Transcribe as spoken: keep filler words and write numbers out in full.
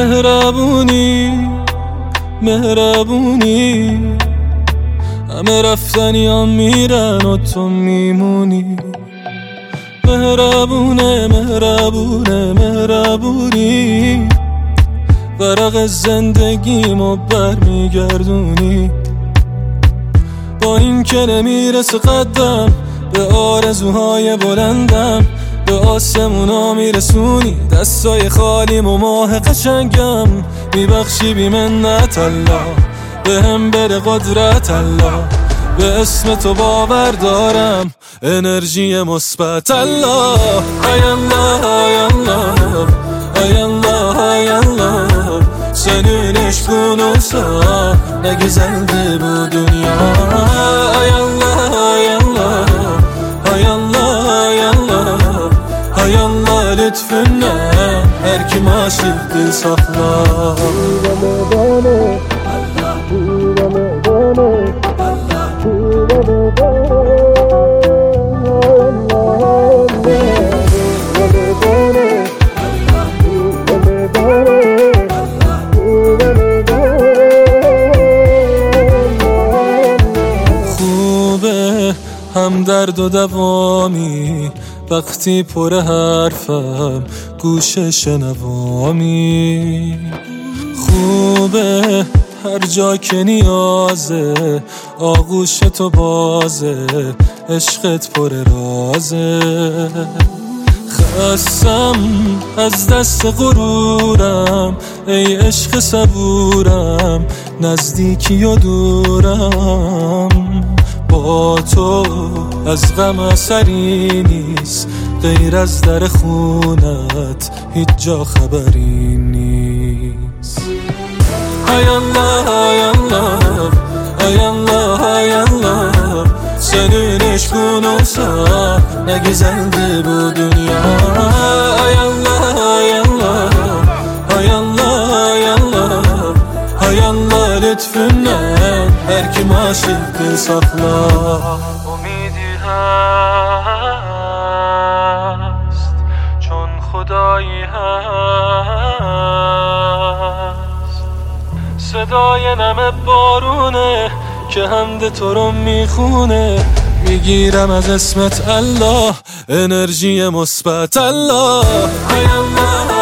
مهربونی مهربونی، همه رفتنیان میرن و تو میمونی. مهربونه مهربونه مهربونی، ورق زندگیمو برمیگردونی. با این که نمیرسه قدم به آرزوهای بلندم، به آسمونا میرسونی دستای خالیم و ماه قشنگم. میبخشی بی منت الله، به هم بره قدرت الله. به اسم تو باور دارم، انرژی مثبت الله. ای الله ای الله ey Allah ey Allah, senin aşkın olsa ne güzeldi bu dünya. Ey Allah ey Allah ey Allah ey Allah ey Allah, lütfunla her kim aşıktı sakla. هم درد و دوامی، وقتی پر حرفم گوش شنوامی. خوبه هر جا که نیازه، آغوش تو بازه، عشقت پر رازه. خستم از دست غرورم، ای عشق صبورم، نزدیکی و دورم. با تو از غم اثری نیست، غیر از در خونت هیچ جا خبری نیست. ای الله ای الله ey Allah ey Allah, senin aşkın olsa ne güzeldi bu dünya. Ey Allah ey Allah ey Allah ey Allah ey Allah, lütfunla her kim aşıktı sakla. امیدی هست چون خدایی هست، صدای نم بارونه که حمد تو رو میخونه. میگیرم از اسمت الله، انرژی مثبت الله. ای الله